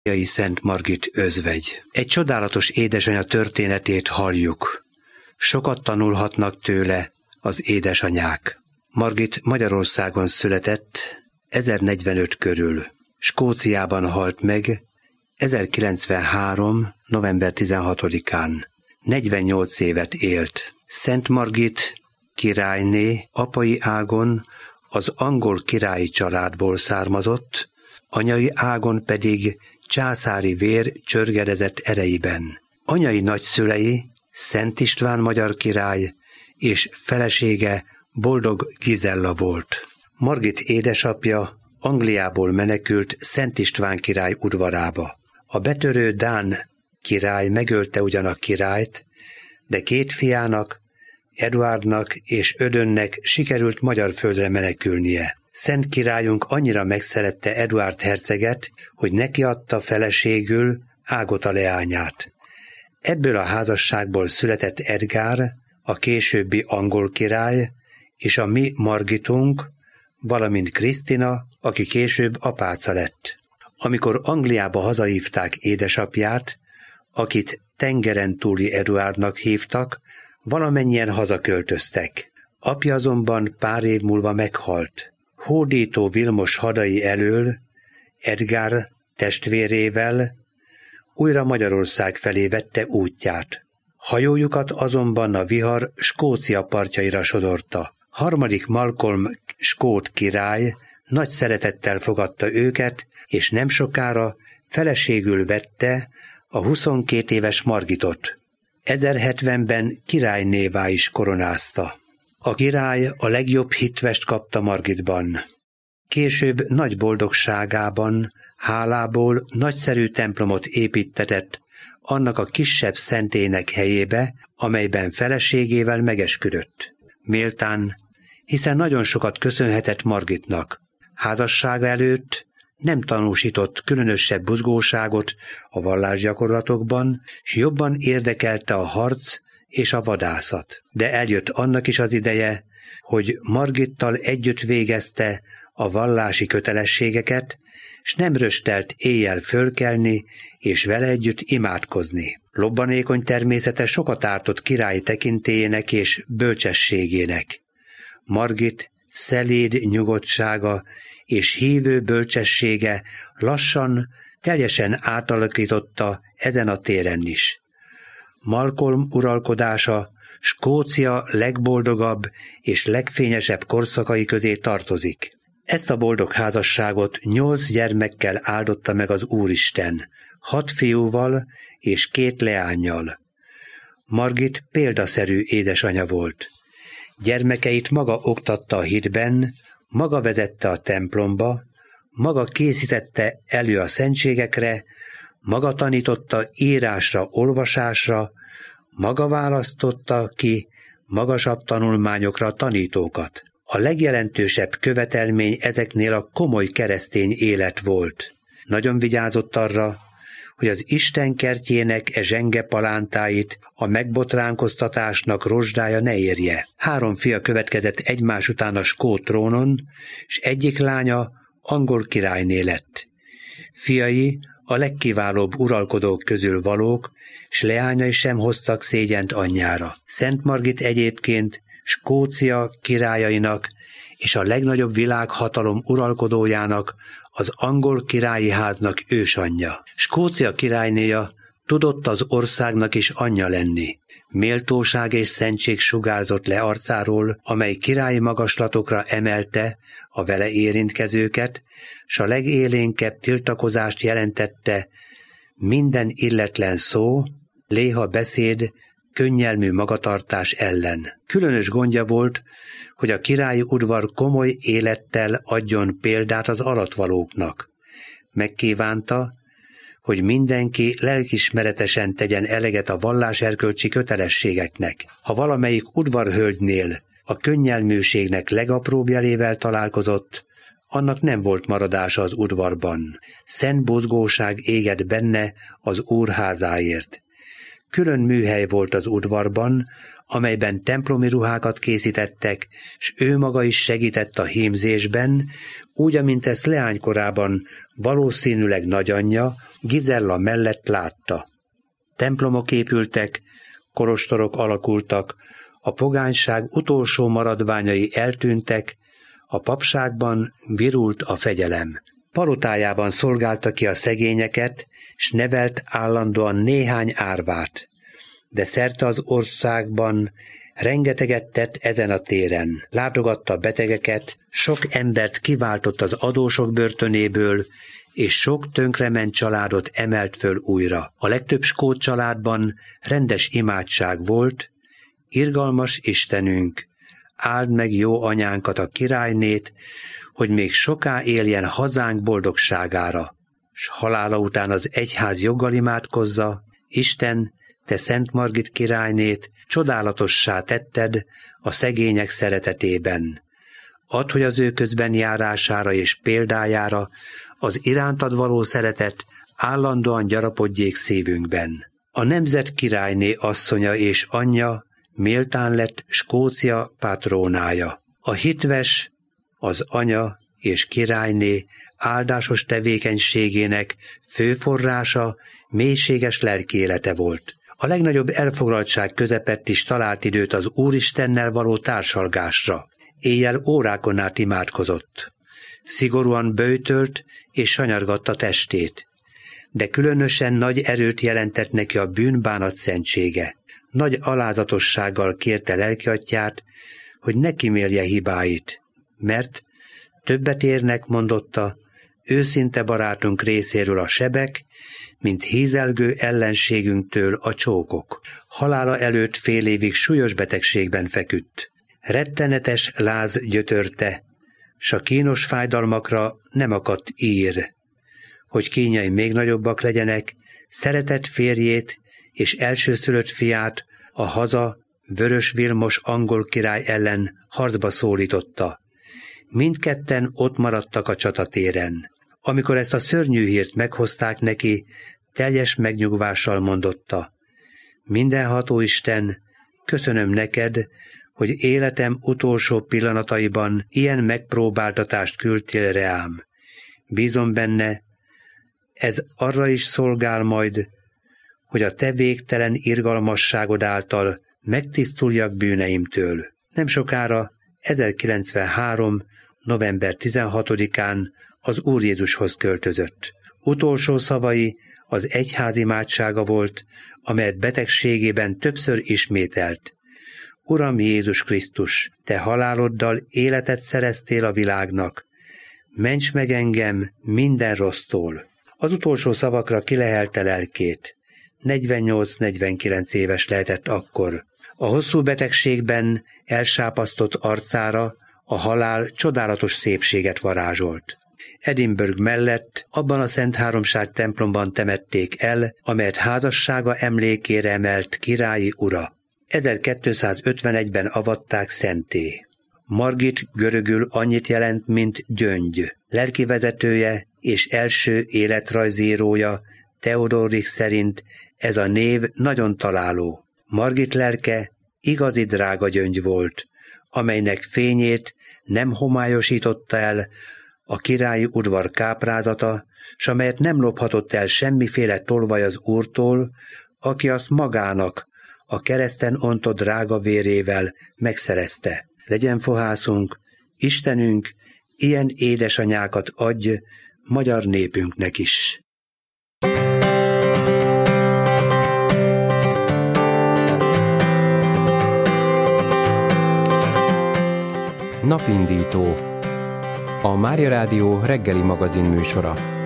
Szent Margit özvegy. Egy csodálatos édesanya történetét halljuk. Sokat tanulhatnak tőle az édesanyák. Margit Magyarországon született 1045 körül. Skóciában halt meg 1093. november 16-án. 48 évet élt. Szent Margit királyné apai ágon az angol királyi családból származott, anyai ágon pedig császári vér csörgedezett ereiben. Anyai nagyszülei Szent István magyar király és felesége Boldog Gizella volt. Margit édesapja Angliából menekült Szent István király udvarába. A betörő dán király megölte ugyan a királyt, de két fiának, Eduárdnak és Ödönnek sikerült magyar földre menekülnie. Szent királyunk annyira megszerette Eduárd herceget, hogy neki adta feleségül Ágota leányát. Ebből a házasságból született Edgár, a későbbi angol király, és a mi Margitunk, valamint Krisztina, aki később apáca lett. Amikor Angliába hazahívták édesapját, akit tengeren túli Eduárdnak hívtak, valamennyien hazaköltöztek. Apja azonban pár év múlva meghalt. Hódító Vilmos hadai elől Edgár testvérével újra Magyarország felé vette útját. Hajójukat azonban a vihar Skócia partjaira sodorta. Harmadik Malcolm skót király nagy szeretettel fogadta őket, és nem sokára feleségül vette a 22 éves Margitot. 1070-ben királynévá is koronázta. A király a legjobb hitvest kapta Margitban. Később nagy boldogságában, hálából nagyszerű templomot építtetett annak a kisebb szentének helyébe, amelyben feleségével megesküdött. Méltán, hiszen nagyon sokat köszönhetett Margitnak. Házassága előtt nem tanúsított különösebb buzgóságot a vallásgyakorlatokban, s jobban érdekelte a harc és a vadászat. De eljött annak is az ideje, hogy Margittal együtt végezte a vallási kötelességeket, s nem röstelt éjjel fölkelni és vele együtt imádkozni. Lobbanékony természete sokat ártott király tekintélyének és bölcsességének. Margit szeléd nyugodtsága és hívő bölcsessége lassan, teljesen átalakította ezen a téren is. Malcolm uralkodása Skócia legboldogabb és legfényesebb korszakai közé tartozik. Ezt a boldog házasságot 8 gyermekkel áldotta meg az Úristen, 6 fiúval és 2 leánnyal. Margit példaszerű édesanya volt. Gyermekeit maga oktatta a hitben, maga vezette a templomba, maga készítette elő a szentségekre, maga tanította írásra, olvasásra, maga választotta ki magasabb tanulmányokra tanítókat. A legjelentősebb követelmény ezeknél a komoly keresztény élet volt. Nagyon vigyázott arra, hogy az Isten kertjének zsenge palántáit a megbotránkoztatásnak rozsdája ne érje. 3 fia következett egymás után a skót trónon, s egyik lánya angol királyné lett. Fiai a legkiválóbb uralkodók közül valók, s leányai sem hoztak szégyent anyjára. Szent Margit egyébként Skócia királyainak és a legnagyobb világhatalom uralkodójának, az angol királyi háznak ősanyja. Skócia királynéja tudott az országnak is anyja lenni. Méltóság és szentség sugárzott le arcáról, amely királyi magaslatokra emelte a vele érintkezőket, s a legélénkebb tiltakozást jelentette minden illetlen szó, léha beszéd, könnyelmű magatartás ellen. Különös gondja volt, hogy a királyi udvar komoly élettel adjon példát az alattvalóknak. Megkívánta, hogy mindenki lelkismeretesen tegyen eleget a valláserkölcsi kötelességeknek. Ha valamelyik udvarhölgynél a könnyelműségnek legapróbb jelével találkozott, annak nem volt maradása az udvarban. Szent buzgóság égett benne az Úr házáért. Külön műhely volt az udvarban, amelyben templomi ruhákat készítettek, s ő maga is segített a hímzésben, úgy, amint ezt leánykorában valószínűleg nagyanyja, Gizella mellett látta. Templomok épültek, kolostorok alakultak, a pogányság utolsó maradványai eltűntek, a papságban virult a fegyelem. Palotájában szolgálta ki a szegényeket, s nevelt állandóan néhány árvát. De szerte az országban rengeteget tett ezen a téren. Látogatta a betegeket, sok embert kiváltott az adósok börtönéből, és sok tönkrement családot emelt föl újra. A legtöbb skót családban rendes imádság volt. Irgalmas Istenünk, áld meg jó anyánkat, a királynét, hogy még soká éljen hazánk boldogságára, s halála után az egyház joggal imádkozza. Isten, te Szent Margit királynét csodálatossá tetted a szegények szeretetében. Add, hogy az ő közben járására és példájára az irántad való szeretet állandóan gyarapodjék szívünkben. A nemzet királyné asszonya és anyja méltán lett Skócia patrónája. A hitves, az anya és királyné áldásos tevékenységének fő forrása mélységes lelkiélete volt. A legnagyobb elfoglaltság közepett is talált időt az Úristennel való társalgásra. Éjjel órákon át imádkozott. Szigorúan böjtölt és sanyargatta testét, de különösen nagy erőt jelentett neki a bűnbánat szentsége. Nagy alázatossággal kérte lelkiatyját, hogy ne kimélje hibáit, mert többet érnek, mondotta, őszinte barátunk részéről a sebek, mint hízelgő ellenségünktől a csókok. Halála előtt fél évig súlyos betegségben feküdt. Rettenetes láz gyötörte, s a kínos fájdalmakra nem akadt ír. Hogy kínjai még nagyobbak legyenek, szeretett férjét és elsőszülött fiát, a haza Vörös Vilmos angol király ellen harcba szólította. Mindketten ott maradtak a csatatéren. Amikor ezt a szörnyű hírt meghozták neki, teljes megnyugvással mondotta: mindenható Isten, köszönöm neked, hogy életem utolsó pillanataiban ilyen megpróbáltatást küldtél reám. Bízom benne, ez arra is szolgál majd, hogy a te végtelen irgalmasságod által megtisztuljak bűneimtől. Nem sokára, 1093. november 16-án az Úr Jézushoz költözött. Utolsó szavai az egyház imádsága volt, amelyet betegségében többször ismételt. Uram Jézus Krisztus, te haláloddal életet szereztél a világnak, ments meg engem minden rossztól. Az utolsó szavakra kilehelte lelkét. 48-49 éves lehetett akkor. A hosszú betegségben elsápasztott arcára a halál csodálatos szépséget varázsolt. Edinburgh mellett abban a Szent Háromság templomban temették el, amelyet házassága emlékére emelt királyi ura. 1251-ben avatták szenté. Margit görögül annyit jelent, mint gyöngy. Lelkivezetője és első életrajzírója Theodorik szerint ez a név nagyon találó. Margit lelke igazi drága gyöngy volt, amelynek fényét nem homályosította el a királyi udvar káprázata, s amelyet nem lophatott el semmiféle tolvaj az Úrtól, aki azt magának a kereszten ontott drága vérével megszerezte. Legyen fohászunk, Istenünk, ilyen édesanyákat adj magyar népünknek is. Napindító. A Mária Rádió reggeli magazin műsora.